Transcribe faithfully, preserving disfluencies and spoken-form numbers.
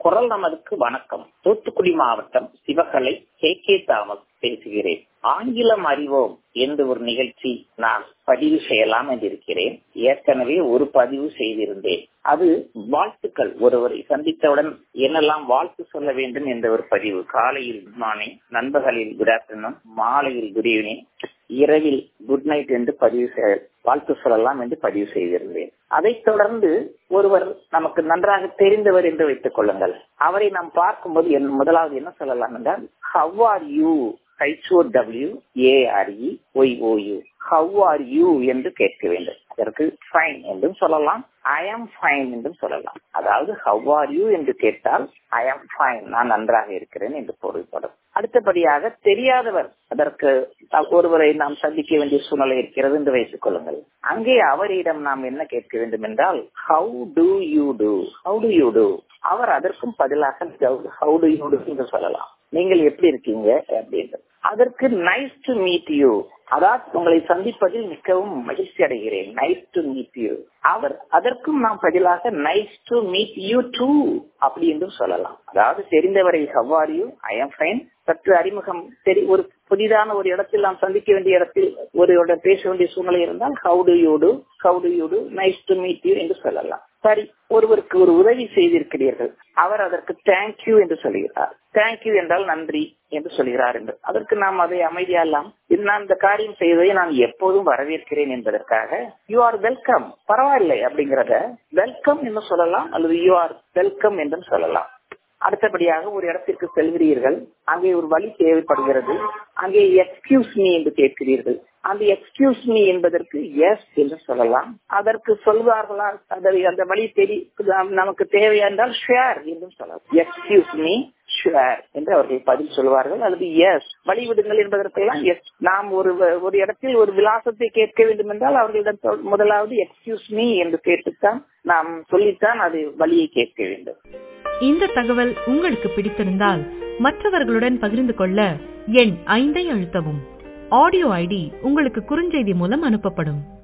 குரல் நமதுக்கு வணக்கம். தூத்துக்குடி மாவட்டம் சிவகலை கே கே தாமஸ் பேசுகிறேன். ஆங்கிலம் அறிவோம் என்ற ஒரு நிகழ்ச்சி நான் பதிவு செய்யலாம் என்றிருக்கிறேன். ஏற்கனவே ஒரு பதிவு செய்திருந்தேன். அது வாழ்த்துக்கள், ஒருவரை சந்தித்தவுடன் என்னெல்லாம் வாழ்த்து சொல்ல வேண்டும் என்ற ஒரு பதிவு. காலையில் குட் மார்னிங், நண்பகலில் குட் ஆஃப்டர்நூன், மாலையில் குட் ஈவினிங், இரவில் குட் நைட் என்று பதிவு செய்ய வாழ்த்து சொல்லலாம் என்று பதிவு செய்திருந்தேன். அதைத் தொடர்ந்து ஒருவர் நமக்கு நன்றாக தெரிந்தவர் என்று வைத்துக் கொள்ளுங்கள். அவரை நாம் பார்க்கும்போது முதலாவது என்ன சொல்லலாம் என்றால், how are you, H O W A R E Y O U, how are you என்று கேட்க வேண்டும். அதற்கு ஃபைன் என்றும் சொல்லலாம், ஐ ஆம் ஃபைன் என்றும் சொல்லலாம். அதாவது ஹவ் ஆர் யூ என்று கேட்டால் ஐ ஆம் ஃபைன், நான் நன்றாக இருக்கிறேன் என்று பொருள்படும். அடுத்தபடியாக தெரியாதவர், அதற்கு ஒருவரை நாம் சந்திக்க வேண்டிய சூழ்நிலை இருக்கிறது என்று வைத்துக் கொள்ளுங்கள். அங்கே அவரிடம் நாம் என்ன கேட்க வேண்டும் என்றால், how do you do, how do you do. அவர் அதற்கும் பதிலாக ஹவு டு யூ டு என்று சொல்லலாம், நீங்கள் எப்படி இருக்கீங்க அப்படின்னு. அதற்கு நைஸ் டு மீட் யூ, அதாவது உங்களை சந்திப்பதில் மிகவும் மகிழ்ச்சி அடைகிறேன், நைஸ் டு மீட் யூ. அவர் அதற்கும் நாம் பதிலாக nice to meet you too அப்படி என்றும் சொல்லலாம். அதாவது தெரிந்தவரை how are you, I am fine. சற்று அறிமுகம் தெரி ஒரு புதிதான ஒரு இடத்தில் நாம் சந்திக்க வேண்டிய இடத்தில் ஒரு பேச வேண்டிய சூழ்நிலை இருந்தால் how do you do, how do you do, nice to meet you என்று சொல்லலாம். சரி, ஒருவருக்கு ஒரு உதவி செய்திருக்கிறீர்கள், அவர் அதற்கு தேங்க்யூ என்று சொல்கிறார். தேங்க்யூ என்றால் நன்றி என்று சொல்கிறார் என்று. அதற்கு நாம் அதை அமைதியாலாம், நான் இந்த காரியம் செய்வதை நான் எப்போதும் வரவேற்கிறேன் என்பதற்காக யூ ஆர் வெல்கம், பரவாயில்லை அப்படிங்கிறத வெல்கம் என்று சொல்லலாம், அல்லது யூ ஆர் வெல்கம் என்றும் சொல்லலாம். அடுத்தபடியாக ஒரு இடத்திற்கு செல்கிறீர்கள், அங்கே ஒரு வழி தேவைப்படுகிறது, அங்கே எக்ஸ்கியூஸ் மீ என்று கேட்கிறீர்கள். அந்த எக்ஸ்கியூஸ் மீ என்பதற்கு எஸ் என்று சொல்லலாம். அதற்கு சொல்வார்களா, அந்த வழி தெரி நமக்கு தேவையா என்றால் ஷேர் என்றும் சொல்லலாம். எக்ஸ்கியூஸ் மீ, ஷேர் என்று அவர்கள் பதில் சொல்வார்கள். அல்லது எஸ், வழிவிடுங்கள் என்பதற்கெல்லாம் எஸ். நாம் ஒரு ஒரு இடத்தில் ஒரு விலாசத்தை கேட்க வேண்டும் என்றால் அவர்களிடம் முதலாவது எக்ஸ்கியூஸ் மீ என்று கேட்டுத்தான் நாம் சொல்லித்தான் அது வழியை கேட்க வேண்டும். இந்த தகவல் உங்களுக்கு பிடித்திருந்தால் மற்றவர்களுடன் பகிர்ந்து கொள்ள எண் ஐந்தை அழுத்தவும். ஆடியோ ஐடி உங்களுக்கு குறுஞ்செய்தி மூலம் அனுப்பப்படும்.